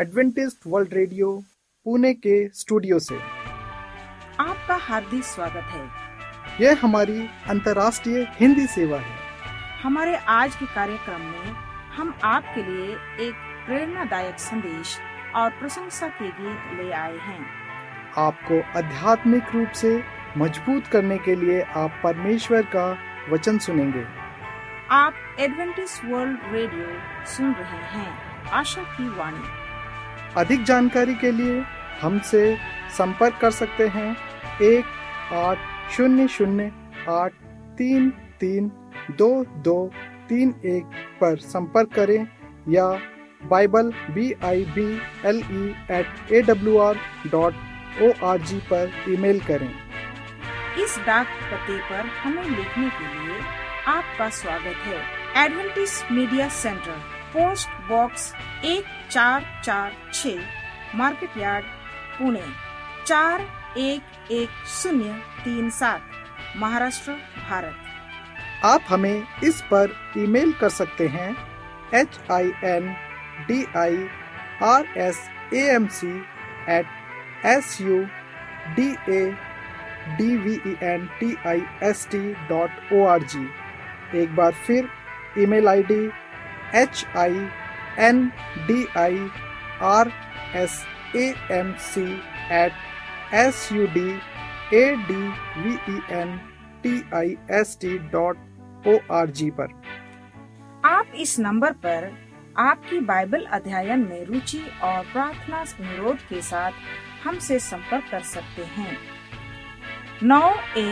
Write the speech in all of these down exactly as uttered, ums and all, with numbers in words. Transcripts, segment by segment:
Adventist World radio Pune के studio से आपका हार्दिक स्वागत है। यह हमारी अंतर्राष्ट्रीय हिंदी सेवा है। हमारे आज के कार्यक्रम में हम आपके लिए एक प्रेरणादायक संदेश और प्रशंसा के गीत ले आए हैं। आपको आध्यात्मिक रूप से मजबूत करने के लिए आप परमेश्वर का वचन सुनेंगे। आप एडवेंटिस्ट वर्ल्ड रेडियो सुन रहे हैं, आशा की वाणी। अधिक जानकारी के लिए हमसे संपर्क कर सकते हैं एक आठ शून्य शून्य आठ तीन तीन दो दो तीन एक पर संपर्क करें या Bible B I B L E at A W R dot O R G पर ईमेल करें। इस डाक पते पर हमें लिखने के लिए आपका स्वागत है। Adventist media center, post box एक चार चार छः, मार्केट यार्ड, पुणे चार एक एक शून्य तीन सात, महाराष्ट्र, भारत। आप हमें इस पर ईमेल कर सकते हैं H I N D I R S A M C at S U D A D V E N T I S T dot O R G. एक बार फिर email ID H I N D I R S A M C at S U D A D V E N T I S T dot O R G पर। आप इस number पर आपकी Bible अध्ययन में रुचि और प्रार्थना अनुरोध के साथ हमसे संपर्क कर सकते हैं। नौ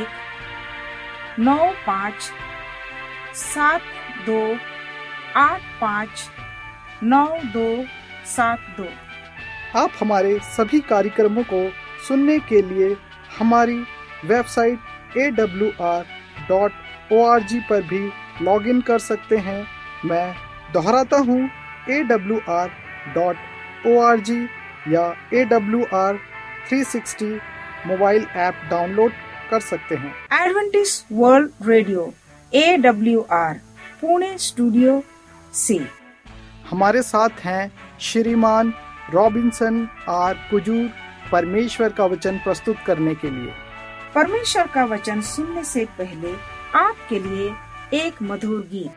एक नौ पाँच सात दो आठ पाँच नौ दो सात दो। आप हमारे सभी कार्यक्रमों को सुनने के लिए हमारी website A W R dot O R G पर भी लॉग इन कर सकते हैं। मैं दोहराता हूँ, A W R dot O R G या A W R three sixty mobile app download कर सकते हैं। Adventist World Radio A W R Pune studio से हमारे साथ हैं श्रीमान रॉबिन्सन आर कुजूर, परमेश्वर का वचन प्रस्तुत करने के लिए। परमेश्वर का वचन सुनने से पहले आपके लिए एक मधुर गीत।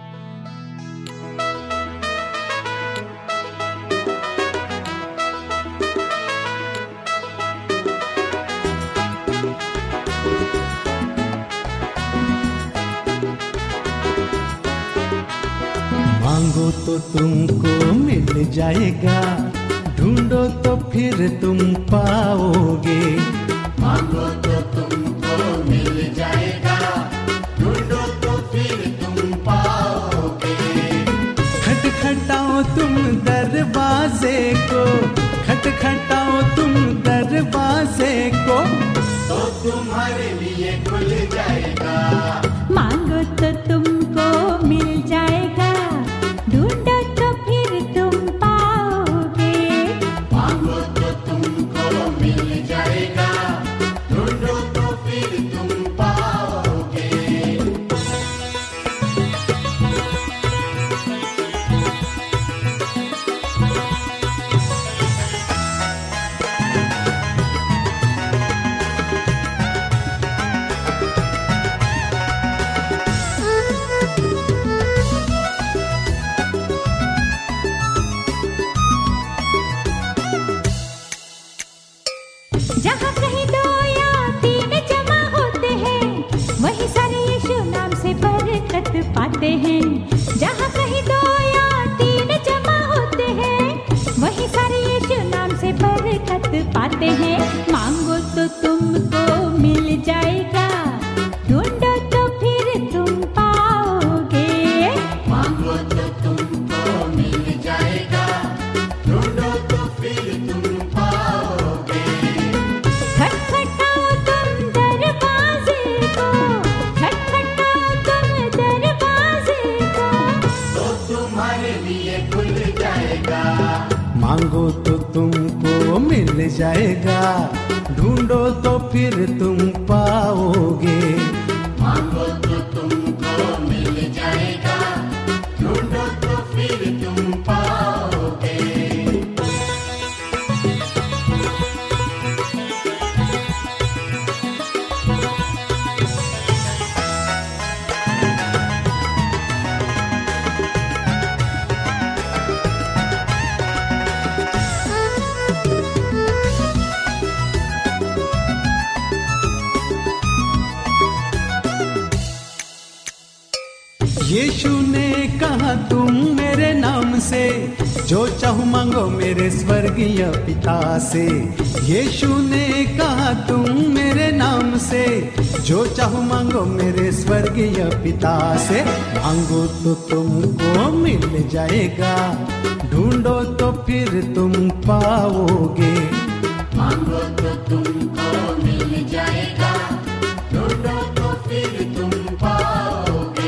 मांगो तो तुमको मिल जाएगा, ढूंढो तो फिर तुम पाओगे। मांगो तो तुमको मिल जाएगा, ढूंढो तो फिर तुम पाओगे। खटखटाओ तुम दरवाजे को, खटखटाओ तुम दरवाजे को, तो तुम्हारे लिए खुल जाएगा। मांगो तो तुमको मिल जाएगा, ढूंढो तो फिर तुम पाओगे। मांगो तो तुमको मिल जाएगा, ढूंढो तो फिर तुम पाओगे। जहाँ कहीं दो या तीन जमा होते हैं, वहीं सारे यीशु नाम से बरकत पाते हैं। जहाँ कहीं दो या तीन जमा होते हैं, वहीं सारे यीशु नाम से बरकत पाते हैं। मांगो तो तुमको मिल जाएगा, ढूंढो तो फिर तुम पाओगे। मांगो तो तुमको मिल जाएगा, ढूंढो तो फिर तुम पाओगे। खटखटाओ तुम दरवाजे को, खटखटाओ तुम दरवाजे को, तो तुम्हारे लिए खुल जाएगा। मांगो तो तुमको मिल जाएगा, ढूंढो तो फिर तुम पाओगे। मांगो तो तुमको मिल जाएगा, ढूंढो तो फिर तुम पाओगे। यीशु ने कहा तुम मेरे नाम से जो चाहो मांगो मेरे स्वर्गीय पिता से। यीशु ने कहा तुम मेरे नाम से जो चाहो मांगो मेरे स्वर्गीय पिता से। मांगो तो तुमको मिल जाएगा, ढूंढो तो फिर तुम पाओगे। मांगो तो तुमको मिल जाएगा, ढूंढो तो फिर तुम पाओगे।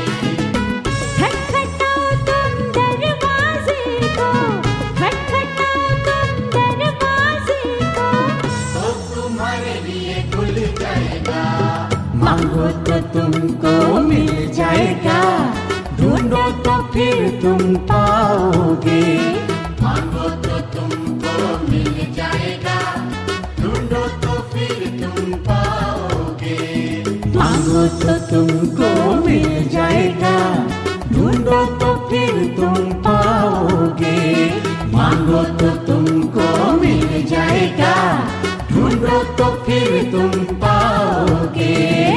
खटखटाओ तुम दरवाजे को, खटखटाओ तुम दरवाजे को, तो तुम्हारे लिए खुल जाएगा। मांगो तो तुमको मिल जाएगा, ढूंढो तो फिर तुम पाओगे। मांगो तो तुमको मिल जाएगा, ढूंढो तो फिर तुम पाओगे। मांगो तो तुमको मिल जाएगा, ढूंढो तो फिर तुम पाओगे। मांगो तो तुमको मिल जाएगा, ढूंढो तो फिर तुम पाओगे।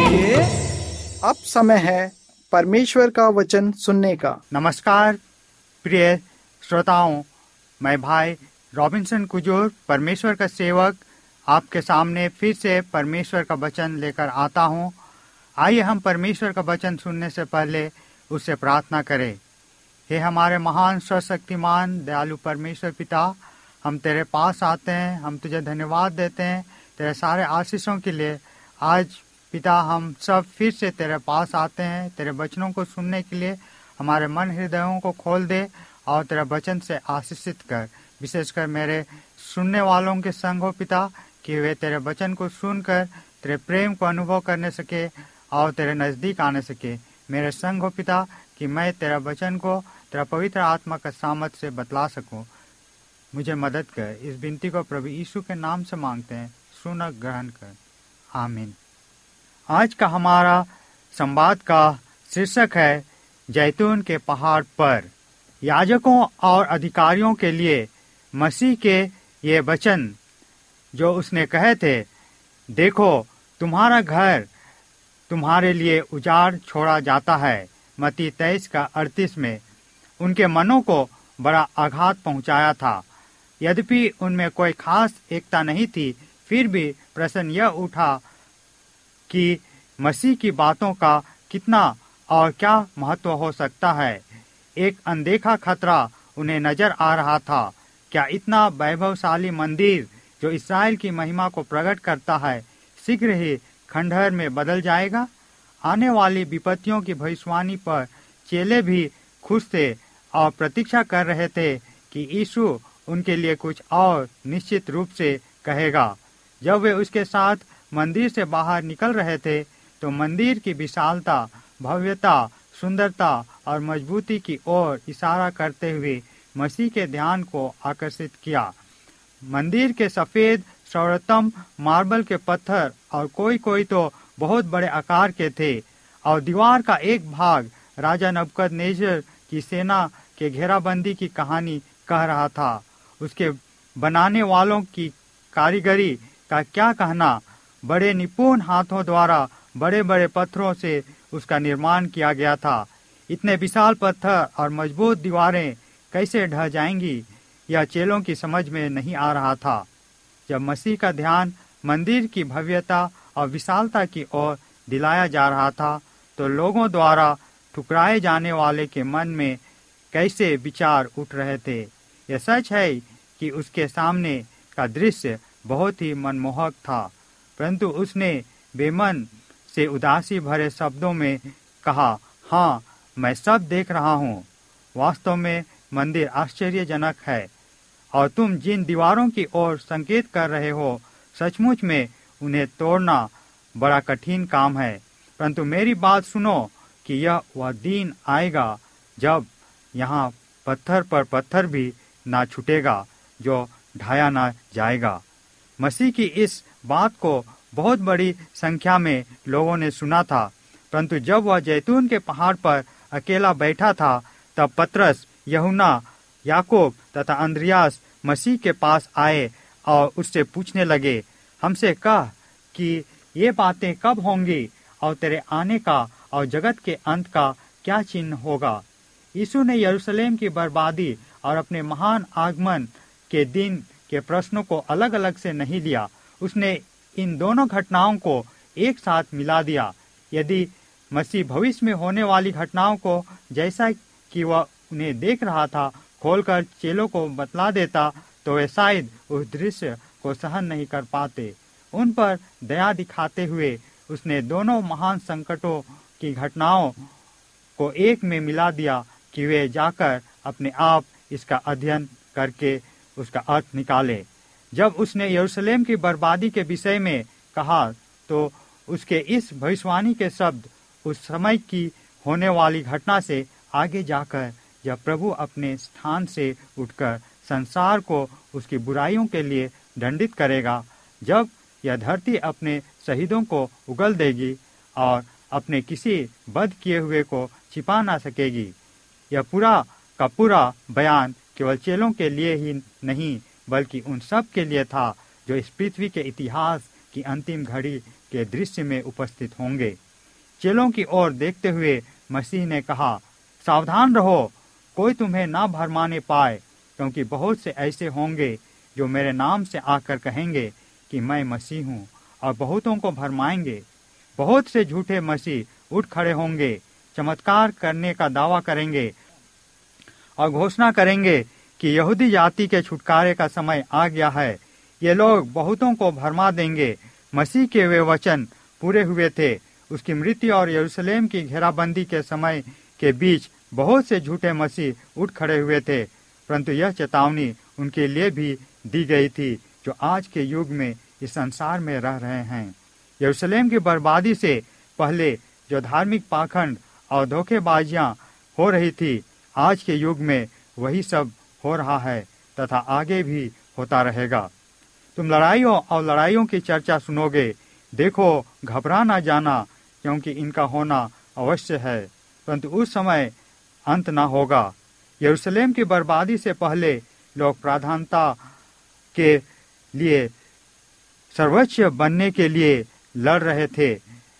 अब समय है परमेश्वर का वचन सुनने का। नमस्कार प्रिय श्रोताओं, मैं भाई रॉबिन्सन कुजूर, परमेश्वर का सेवक, आपके सामने फिर से परमेश्वर का वचन लेकर आता हूँ। आइए हम परमेश्वर का वचन सुनने से पहले उससे प्रार्थना करें। हे हमारे महान सर्वशक्तिमान दयालु परमेश्वर पिता, हम तेरे पास आते हैं, हम तुझे धन्यवाद देते हैं तेरे सारे आशीषों के लिए। आज पिता हम सब फिर से तेरे पास आते हैं, तेरे वचनों को सुनने के लिए। हमारे मन हृदयों को खोल दे और तेरे वचन से आशीषित कर, विशेषकर मेरे सुनने वालों के संग हो पिता, कि वे तेरे वचन को सुनकर तेरे प्रेम को अनुभव करने सके और तेरे नज़दीक आने सके। मेरे संग हो पिता, कि मैं तेरा वचन को तेरा पवित्र आत्मा का सामर्थ्य से बतला सकूं। मुझे मदद कर। इस विनती को प्रभु यीशु के नाम से मांगते हैं, सुन और ग्रहण कर, आमीन। आज का हमारा संवाद का शीर्षक है जैतून के पहाड़ पर। याजकों और अधिकारियों के लिए मसीह के ये वचन जो उसने कहे थे, देखो तुम्हारा घर तुम्हारे लिए उजाड़ छोड़ा जाता है, मत्ती तेईस का अड़तीस में, उनके मनों को बड़ा आघात पहुंचाया था। यद्यपि उनमें कोई खास एकता नहीं थी, फिर भी प्रश्न यह उठा कि मसीह की बातों का कितना और क्या महत्व हो सकता है। एक अनदेखा खतरा उन्हें नजर आ रहा था। क्या इतना वैभवशाली मंदिर जो इस्राएल की महिमा को प्रकट करता है शीघ्र ही खंडहर में बदल जाएगा? आने वाली विपत्तियों की भविष्यवाणी पर चेले भी खुश थे और प्रतीक्षा कर रहे थे कि यीशु उनके लिए कुछ और निश्चित रूप से कहेगा। जब वे उसके साथ मंदिर से बाहर निकल रहे थे तो मंदिर की विशालता, भव्यता, सुंदरता और मजबूती की ओर इशारा करते हुए मसीह के ध्यान को आकर्षित किया। मंदिर के सफेद सर्वोत्तम मार्बल के पत्थर और कोई कोई तो बहुत बड़े आकार के थे, और दीवार का एक भाग राजा नबूकदनेस्सर की सेना के घेराबंदी की कहानी कह रहा था। उसके बनाने वालों की कारीगरी का क्या कहना। बड़े निपुण हाथों द्वारा बड़े बड़े पत्थरों से उसका निर्माण किया गया था। इतने विशाल पत्थर और मजबूत दीवारें कैसे ढह जाएंगी, यह चेलों की समझ में नहीं आ रहा था। जब मसीह का ध्यान मंदिर की भव्यता और विशालता की ओर दिलाया जा रहा था तो लोगों द्वारा ठुकराए जाने वाले के मन में कैसे विचार उठ रहे थे। यह सच है कि उसके सामने का दृश्य बहुत ही मनमोहक था, परंतु उसने बेमन से उदासी भरे शब्दों में कहा, हाँ मैं सब देख रहा हूँ। वास्तव में मंदिर आश्चर्यजनक है और तुम जिन दीवारों की ओर संकेत कर रहे हो, सचमुच में उन्हें तोड़ना बड़ा कठिन काम है। परंतु मेरी बात सुनो कि यह वह दिन आएगा जब यहाँ पत्थर पर पत्थर भी ना छूटेगा जो ढाया ना जाएगा। मसीह की इस बात को बहुत बड़ी संख्या में लोगों ने सुना था, परंतु जब वह जैतून के पहाड़ पर अकेला बैठा था तब पतरस, यूहन्ना, याकूब तथा अंद्रियास मसीह के पास आए और उससे पूछने लगे, हमसे कह कि ये बातें कब होंगी और तेरे आने का और जगत के अंत का क्या चिन्ह होगा। यीशु ने यरूशलेम की बर्बादी और अपने महान आगमन के दिन के प्रश्नों को अलग अलग से नहीं लिया। उसने इन दोनों घटनाओं को एक साथ मिला दिया। यदि मसीह भविष्य में होने वाली घटनाओं को जैसा कि वह उन्हें देख रहा था खोलकर चेलों को बतला देता तो वे शायद उस दृश्य को सहन नहीं कर पाते। उन पर दया दिखाते हुए उसने दोनों महान संकटों की घटनाओं को एक में मिला दिया कि वे जाकर अपने आप इसका अध्ययन करके उसका अर्थ निकाले। जब उसने यरूशलेम की बर्बादी के विषय में कहा तो उसके इस भविष्यवाणी के शब्द उस समय की होने वाली घटना से आगे जाकर जब प्रभु अपने स्थान से उठकर संसार को उसकी बुराइयों के लिए दंडित करेगा, जब यह धरती अपने शहीदों को उगल देगी और अपने किसी बद किए हुए को छिपा ना सकेगी। यह पूरा का पूरा बयान केवल चेलों के लिए ही नहीं बल्कि उन सब के लिए था जो इस पृथ्वी के इतिहास की अंतिम घड़ी के दृश्य में उपस्थित होंगे। चेलों की ओर देखते हुए मसीह ने कहा, सावधान रहो, कोई तुम्हें ना भरमाने पाए, क्योंकि बहुत से ऐसे होंगे जो मेरे नाम से आकर कहेंगे कि मैं मसीह हूँ और बहुतों को भरमाएंगे। बहुत से झूठे मसीह उठ खड़े होंगे, चमत्कार करने का दावा करेंगे और घोषणा करेंगे कि यहूदी जाति के छुटकारे का समय आ गया है। ये लोग बहुतों को भरमा देंगे। मसीह के वे वचन पूरे हुए थे। उसकी मृत्यु और यरूशलेम की घेराबंदी के समय के बीच बहुत से झूठे मसीह उठ खड़े हुए थे, परंतु यह चेतावनी उनके लिए भी दी गई थी जो आज के युग में इस संसार में रह रहे हैं। यरूशलेम की बर्बादी से पहले जो धार्मिक पाखंड और धोखेबाजियां हो रही थी, आज के युग में वही सब हो रहा है तथा आगे भी होता रहेगा। तुम लड़ाइयों और लड़ाइयों की चर्चा सुनोगे। देखो, घबरा ना जाना, क्योंकि इनका होना अवश्य है, परंतु उस समय अंत ना होगा। यरूशलेम की बर्बादी से पहले लोग प्रधानता के लिए सर्वोच्च बनने के लिए लड़ रहे थे।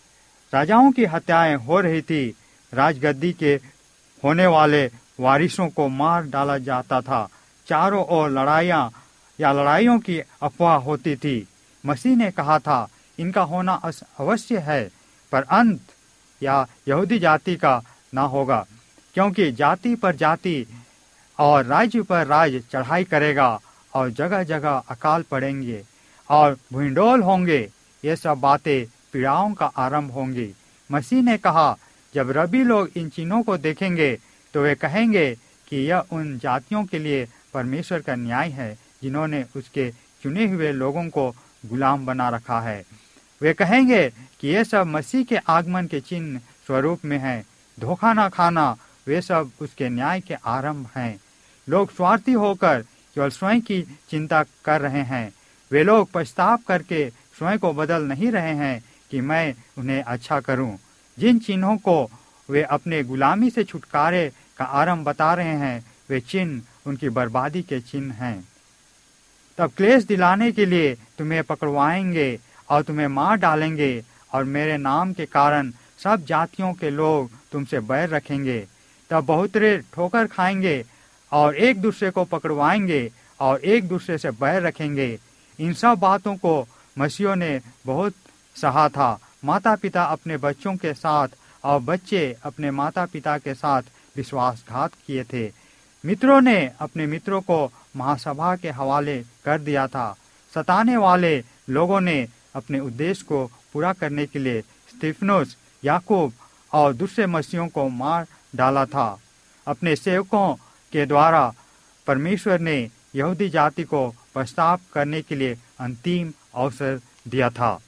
राजाओं की हत्याएं हो रही थी। राजगद्दी के होने वाले वारिसों को मार डाला जाता था। चारों ओर लड़ाइयां या लड़ाइयों की अफवाह होती थी। मसीह ने कहा था, इनका होना अवश्य है, पर अंत या यहूदी जाति का ना होगा, क्योंकि जाति पर जाति और राज्य पर राज्य चढ़ाई करेगा और जगह जगह अकाल पड़ेंगे और भूंडोल होंगे। ये सब बातें पीड़ाओं का आरंभ होंगी। मसीह ने कहा, जब रबी लोग इन चिन्हों को देखेंगे तो वे कहेंगे कि यह उन जातियों के लिए परमेश्वर का न्याय है जिन्होंने उसके चुने हुए लोगों को गुलाम बना रखा है। वे कहेंगे कि ये सब मसीह के आगमन के चिन्ह स्वरूप में है। धोखा न खाना, वे सब उसके न्याय के आरंभ हैं। लोग स्वार्थी होकर केवल स्वयं की चिंता कर रहे हैं। वे लोग पछताव करके स्वयं को बदल नहीं रहे हैं कि मैं उन्हें अच्छा करूं। जिन चिन्हों को वे अपने गुलामी से छुटकारे का आरंभ बता रहे हैं, वे चिन्ह उनकी बर्बादी के चिन्ह हैं। तब क्लेश दिलाने के लिए तुम्हें पकड़वाएंगे और तुम्हें मार डालेंगे, और मेरे नाम के कारण सब जातियों के लोग तुमसे बैर रखेंगे। तब बहुतरे ठोकर खाएंगे और एक दूसरे को पकड़वाएंगे और एक दूसरे से बैर रखेंगे। इन सब बातों को मसीह ने बहुत सहा था। माता पिता अपने बच्चों के साथ और बच्चे अपने माता पिता के साथ विश्वासघात किए थे। मित्रों ने अपने मित्रों को महासभा के हवाले कर दिया था। सताने वाले लोगों ने अपने उद्देश्य को पूरा करने के लिए स्तिफनुस, याकूब और दूसरे मसीहों को मार डाला था। अपने सेवकों के द्वारा परमेश्वर ने यहूदी जाति को पश्चाताप करने के लिए अंतिम अवसर दिया था।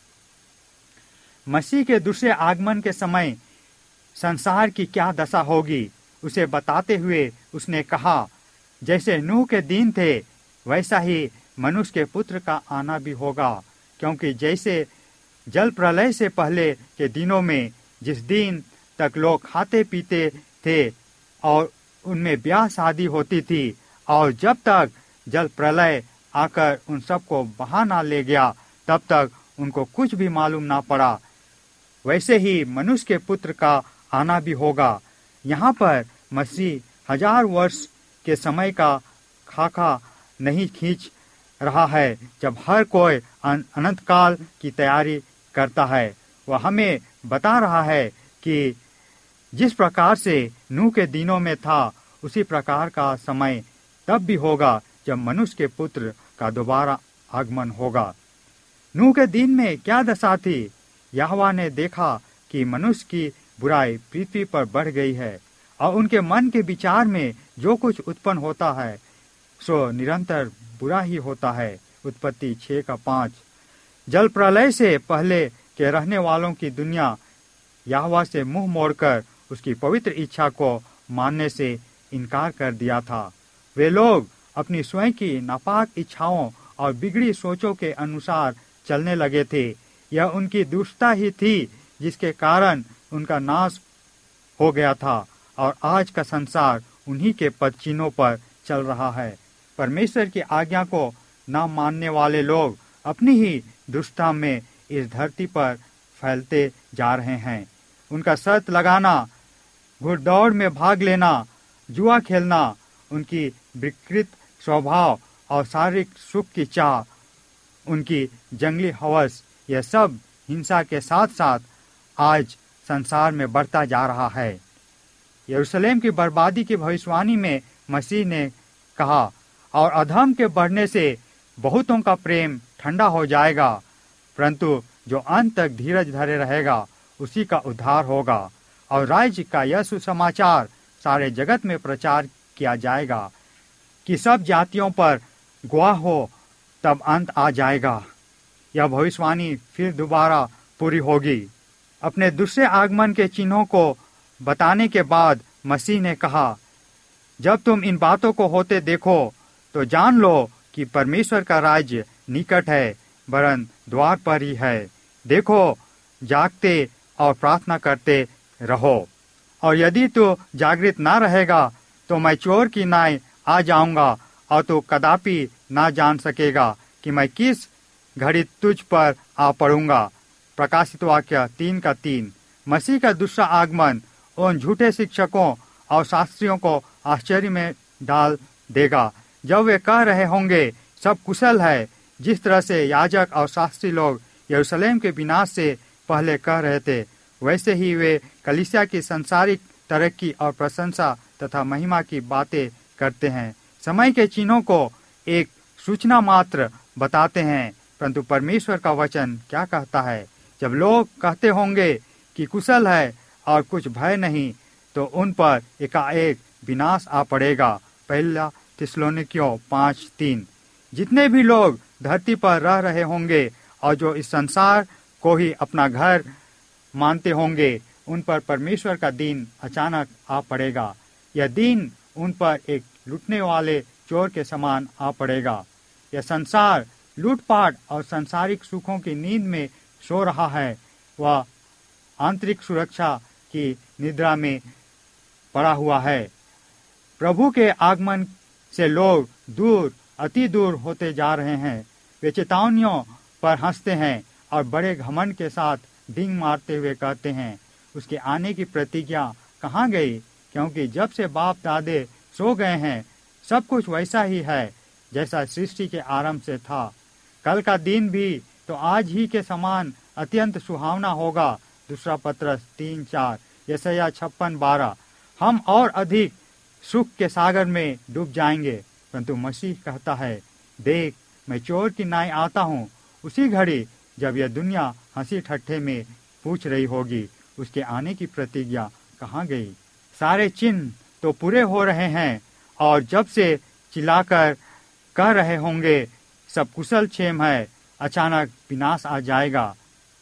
मसीह के दूसरे आगमन के समय संसार की क्या दशा होगी, उसे बताते हुए उसने कहा, जैसे नूह के दिन थे वैसा ही मनुष्य के पुत्र का आना भी होगा। क्योंकि जैसे जल प्रलय से पहले के दिनों में, जिस दिन तक लोग खाते पीते थे और उनमें ब्याह शादी होती थी, और जब तक जल प्रलय आकर उन सबको बहा ना ले गया, तब तक उनको कुछ भी मालूम ना पड़ा, वैसे ही मनुष्य के पुत्र का आना भी होगा। यहाँ पर मसीह हजार वर्ष के समय का खाका नहीं खींच रहा है जब हर कोई अनंत काल की तैयारी करता है। वह हमें बता रहा है कि जिस प्रकार से नूह के दिनों में था उसी प्रकार का समय तब भी होगा जब मनुष्य के पुत्र का दोबारा आगमन होगा। नूह के दिन में क्या दशा थी? यहोवा ने देखा कि मनुष्य की बुराई पृथ्वी पर बढ़ गई है और उनके मन के विचार में जो कुछ उत्पन्न होता है सो निरंतर बुरा ही होता है। उत्पत्ति छह का पांच। जल प्रलय से पहले के रहने वालों की दुनिया यहोवा से मुंह मोड़कर उसकी पवित्र इच्छा को मानने से इनकार कर दिया था। वे लोग अपनी स्वयं की नापाक इच्छाओं और बिगड़ी सोचों के अनुसार चलने लगे थे। यह उनकी दुष्टता ही थी जिसके कारण उनका नाश हो गया था और आज का संसार उन्हीं के पदचिन्हों पर चल रहा है। परमेश्वर की आज्ञा को न मानने वाले लोग अपनी ही दुष्टता में इस धरती पर फैलते जा रहे हैं। उनका शर्त लगाना, घुड़दौड़ में भाग लेना, जुआ खेलना, उनकी विकृत स्वभाव और शारीरिक सुख की चाह, उनकी जंगली हवस, यह सब हिंसा के साथ साथ आज संसार में बढ़ता जा रहा है। यरूशलेम की बर्बादी की भविष्यवाणी में मसीह ने कहा, और अधर्म के बढ़ने से बहुतों का प्रेम ठंडा हो जाएगा, परंतु जो अंत तक धीरज धरे रहेगा उसी का उद्धार होगा। और राज्य का यह सुसमाचार सारे जगत में प्रचार किया जाएगा कि सब जातियों पर गवाह हो, तब अंत आ जाएगा। यह भविष्यवाणी फिर दोबारा पूरी होगी। अपने दूसरे आगमन के चिन्हों को बताने के बाद मसीह ने कहा, जब तुम इन बातों को होते देखो तो जान लो कि परमेश्वर का राज्य निकट है, वरन द्वार पर ही है। देखो, जागते और प्रार्थना करते रहो, और यदि तू जागृत ना रहेगा तो मैं चोर की नाई आ जाऊंगा और तू कदापि ना जान सकेगा कि मैं किस घड़ी तुझ पर आ पड़ूंगा। प्रकाशित वाक्य तीन का तीन। मसीह का दूसरा आगमन उन झूठे शिक्षकों और शास्त्रियों को आश्चर्य में डाल देगा जब वे कह रहे होंगे सब कुशल है, जिस तरह से याजक और शास्त्री लोग यरूशलेम के विनाश से पहले कह रहे थे, वैसे ही वे कलीसिया की संसारिक तरक्की और प्रशंसा तथा महिमा की बातें करते हैं। समय के चिन्हों को एक सूचना मात्र बताते हैं, परंतु परमेश्वर का वचन क्या कहता है? जब लोग कहते होंगे कि कुशल है और कुछ भय नहीं, तो उन पर एकाएक विनाश आ पड़ेगा। पहला थिस्सलुनीकियों पाँच तीन। जितने भी लोग धरती पर रह रहे होंगे और जो इस संसार को ही अपना घर मानते होंगे, उन पर परमेश्वर का दिन अचानक आ पड़ेगा। यह दिन उन पर एक लूटने वाले चोर के समान आ पड़ेगा। यह संसार लूटपाट और सांसारिक सुखों की नींद में सो रहा है, वह आंतरिक सुरक्षा की निद्रा में पड़ा हुआ है। प्रभु के आगमन से लोग दूर, अति दूर होते जा रहे हैं। वे चेतावनियों पर हंसते हैं और बड़े घमंड के साथ डींग मारते हुए कहते हैं, उसके आने की प्रतिज्ञा कहाँ गई? क्योंकि जब से बाप दादे सो गए हैं, सब कुछ वैसा ही है जैसा सृष्टि के आरंभ से था। कल का दिन भी तो आज ही के समान अत्यंत सुहावना होगा। दूसरा पत्रस तीन चार, यशायाह छप्पन बारह। हम और अधिक सुख के सागर में डूब जाएंगे, परंतु मसीह कहता है, देख मैं चोर की नाई आता हूँ। उसी घड़ी जब यह दुनिया हंसी ठट्ठे में पूछ रही होगी, उसके आने की प्रतिज्ञा कहाँ गई? सारे चिन्ह तो पूरे हो रहे हैं और जब से चिल्लाकर कह रहे होंगे सब कुशल क्षेम है, अचानक विनाश आ जाएगा।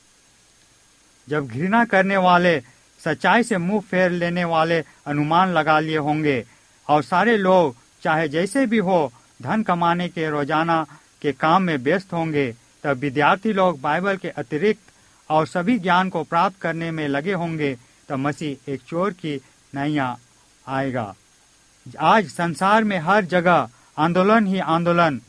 जब घृणा करने वाले सच्चाई से मुंह फेर लेने वाले अनुमान लगा लिए होंगे और सारे लोग चाहे जैसे भी हो धन कमाने के रोजाना के काम में व्यस्त होंगे, तब विद्यार्थी लोग बाइबल के अतिरिक्त और सभी ज्ञान को प्राप्त करने में लगे होंगे, तब मसीह एक चोर की नैया आएगा। आज संसार में हर जगह आंदोलन ही आंदोलन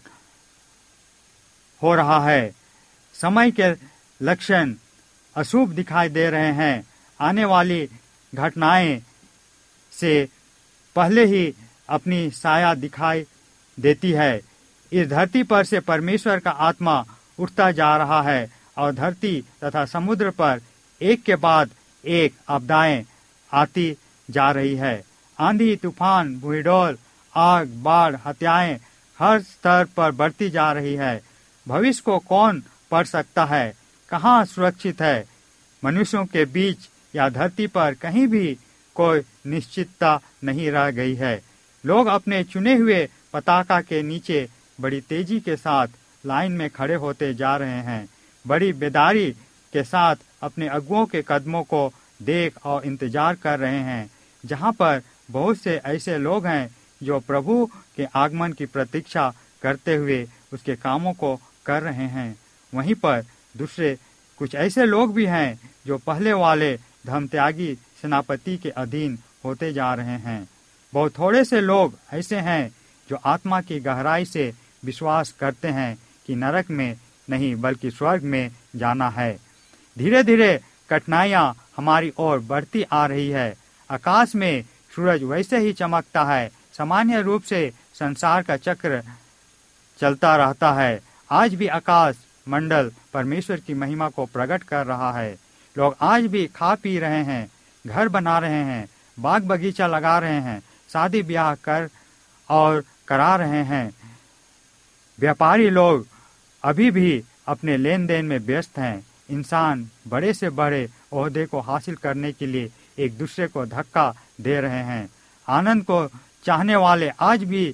हो रहा है। समय के लक्षण अशुभ दिखाई दे रहे हैं। आने वाली घटनाएं से पहले ही अपनी साया दिखाई देती है। इस धरती पर से परमेश्वर का आत्मा उठता जा रहा है और धरती तथा समुद्र पर एक के बाद एक आपदाएं आती जा रही है। आंधी, तूफान, भूडोल, आग, बाढ़, हत्याएं हर स्तर पर बढ़ती जा रही है। भविष्य को कौन पढ़ सकता है? कहाँ सुरक्षित है? मनुष्यों के बीच या धरती पर कहीं भी कोई निश्चितता नहीं रह गई है। लोग अपने चुने हुए पताका के नीचे बड़ी तेजी के साथ लाइन में खड़े होते जा रहे हैं। बड़ी बेदारी के साथ अपने अगुओं के कदमों को देख और इंतजार कर रहे हैं। जहाँ पर बहुत से ऐसे लोग हैं जो प्रभु के आगमन की प्रतीक्षा करते हुए उसके कामों को कर रहे हैं, वहीं पर दूसरे कुछ ऐसे लोग भी हैं जो पहले वाले धर्मत्यागी सेनापति के अधीन होते जा रहे हैं। बहुत थोड़े से लोग ऐसे हैं जो आत्मा की गहराई से विश्वास करते हैं कि नरक में नहीं बल्कि स्वर्ग में जाना है। धीरे धीरे कठिनाइयां हमारी ओर बढ़ती आ रही है। आकाश में सूरज वैसे ही चमकता है। सामान्य रूप से संसार का चक्र चलता रहता है। आज भी आकाश मंडल परमेश्वर की महिमा को प्रकट कर रहा है। लोग आज भी खा पी रहे हैं, घर बना रहे हैं, बाग बगीचा लगा रहे हैं, शादी ब्याह कर और करा रहे हैं। व्यापारी लोग अभी भी अपने लेन देन में व्यस्त हैं। इंसान बड़े से बड़े ओहदे को हासिल करने के लिए एक दूसरे को धक्का दे रहे हैं। आनंद को चाहने वाले आज भी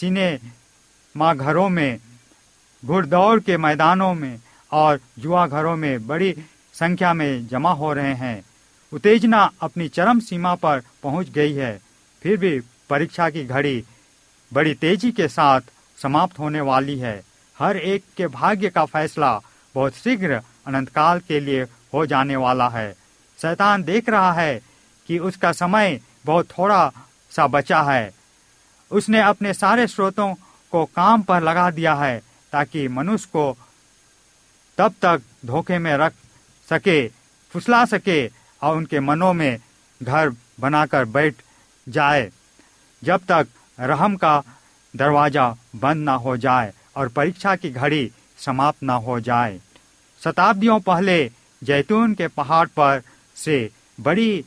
सिनेमा घरों में, घुड़दौड़ के मैदानों में और जुआ घरों में बड़ी संख्या में जमा हो रहे हैं। उत्तेजना अपनी चरम सीमा पर पहुंच गई है। फिर भी परीक्षा की घड़ी बड़ी तेजी के साथ समाप्त होने वाली है। हर एक के भाग्य का फैसला बहुत शीघ्र अनंतकाल के लिए हो जाने वाला है। शैतान देख रहा है कि उसका समय बहुत थोड़ा सा बचा है। उसने अपने सारे स्रोतों को काम पर लगा दिया है ताकि मनुष्य को तब तक धोखे में रख सके, फुसला सके और उनके मनों में घर बनाकर बैठ जाए जब तक रहम का दरवाजा बंद ना हो जाए और परीक्षा की घड़ी समाप्त ना हो जाए। शताब्दियों पहले जैतून के पहाड़ पर से बड़ी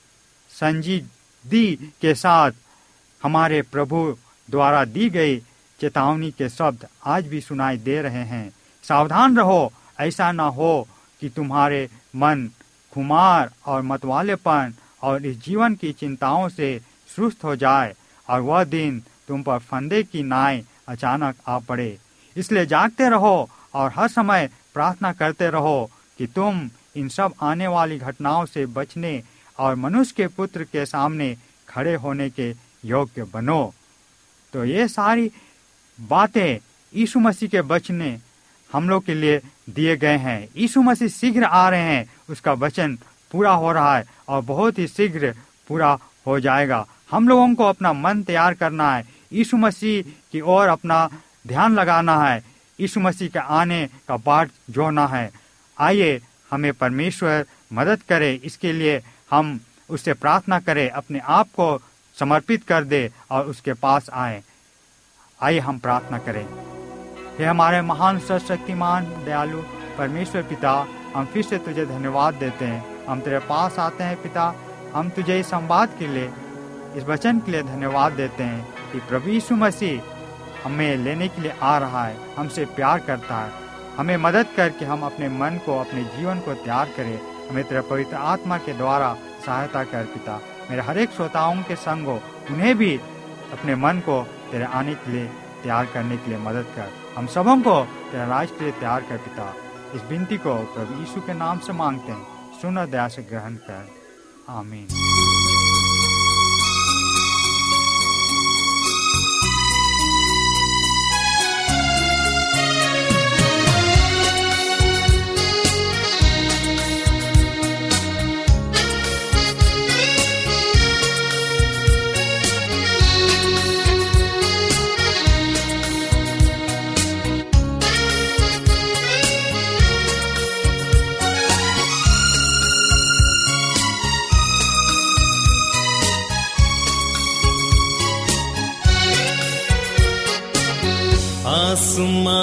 संजीदगी के साथ हमारे प्रभु द्वारा दी गई चेतावनी के शब्द आज भी सुनाई दे रहे हैं। सावधान रहो, ऐसा ना हो कि तुम्हारे मन खुमार और मतवालेपन और इस जीवन की चिंताओं से सुस्त हो जाए और वह दिन तुम पर फंदे की नाई अचानक आ पड़े। इसलिए जागते रहो और हर समय प्रार्थना करते रहो कि तुम इन सब आने वाली घटनाओं से बचने और मनुष्य के पुत्र के सामने खड़े होने के योग्य बनो। तो ये सारी बातें यीशु मसीह के बचने हम लोग के लिए दिए गए हैं। यीशु मसीह शीघ्र आ रहे हैं, उसका वचन पूरा हो रहा है और बहुत ही शीघ्र पूरा हो जाएगा। हम लोगों को अपना मन तैयार करना है, यीशु मसीह की ओर अपना ध्यान लगाना है, यीशु मसीह के आने का बाट जोड़ना है। आइए हमें परमेश्वर मदद करे, इसके लिए हम उससे प्रार्थना करें, अपने आप को समर्पित कर दे और उसके पास आए। आइए हम प्रार्थना करें। हे हमारे महान सर्वशक्तिमान दयालु परमेश्वर पिता, हम फिर से तुझे धन्यवाद देते हैं। हम तेरे पास आते हैं पिता, हम तुझे इस संवाद के लिए, इस वचन के लिए धन्यवाद देते हैं कि प्रभु यीशु मसीह हमें लेने के लिए आ रहा है, हमसे प्यार करता है। हमें मदद करके हम अपने मन को, अपने जीवन को तैयार करें। हमें तेरे पवित्र आत्मा के द्वारा सहायता कर पिता। मेरे हर एक श्रोताओं के संग हो, उन्हें भी अपने मन को तेरे आने के लिए तैयार करने के लिए मदद कर। हम सबों को तेरा राज के लिए तैयार कर पिता। इस विनती को प्रभु यीशु के नाम से मांगते हैं, सुन और दया से ग्रहण कर, आमीन।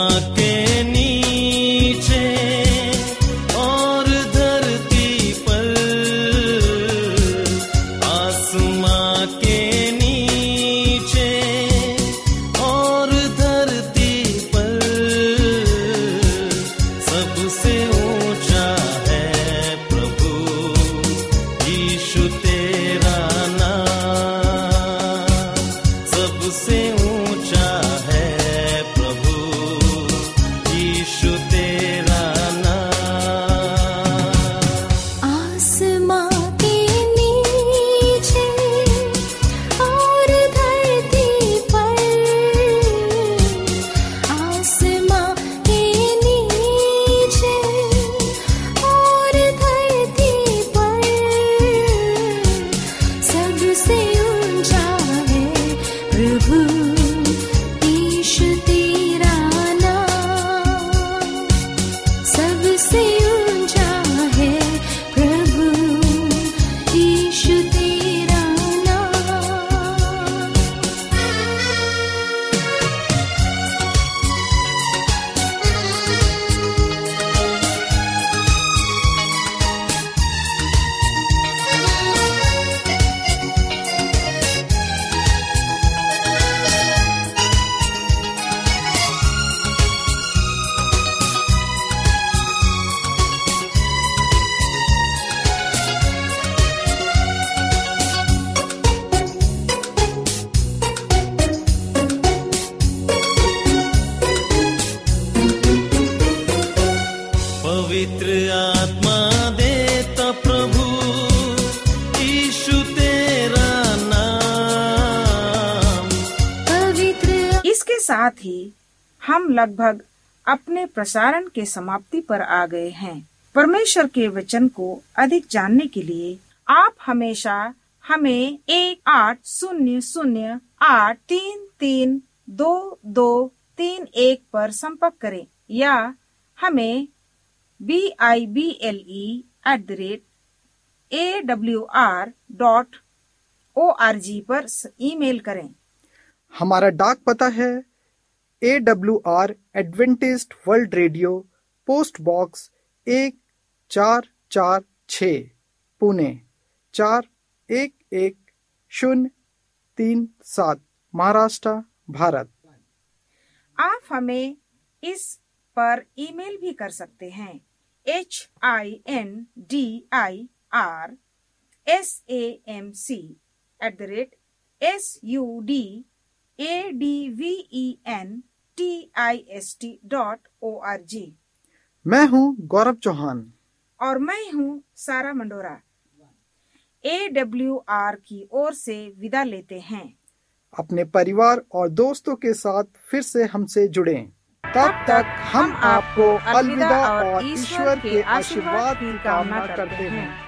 के नीचे और धरती पर, आसमां के नीचे और धरती पर, सबसे ऊंचा है प्रभु यीशु तेरा नाम, सबसे ऊंचा है प्रभु यीशु तेरा नाम। आसमां के नीचे और धरती पर, आसमां के नीचे और धरती पर, सबसे ऊंचा है प्रभु यीशु तेरा नाम, सबसे ऊंचा है प्रभु यीशु तेरा नाम। पवित्र आत्मा देता प्रभु यीशु तेरा नाम। पवित्र इसके साथ ही हम लगभग अपने प्रसारण के समाप्ति पर आ गए हैं। परमेश्वर के वचन को अधिक जानने के लिए आप हमेशा हमें एक आठ शून्य शून्य आठ तीन तीन दो दो तीन एक पर संपर्क करें या हमें B I B L E at the rate A W R dot O R G पर ईमेल करें। हमारा डाक पता है A W R Adventist World Radio, post box एक चार चार छ, पुणे चार एक एक शून्य तीन सात, महाराष्ट्र, भारत। आप हमें इस पर ईमेल भी कर सकते हैं। H I N D I R S A M C at the rate S U D A D V E N T I S T dot O R G. मैं हूँ गौरव चौहान और मैं हूँ सारा मंडोरा। ए डब्ल्यू आर की ओर से विदा लेते हैं। अपने परिवार और दोस्तों के साथ फिर से हमसे जुड़ें। तब तक हम आपको अलविदा और ईश्वर के आशीर्वाद की कामना करते हैं।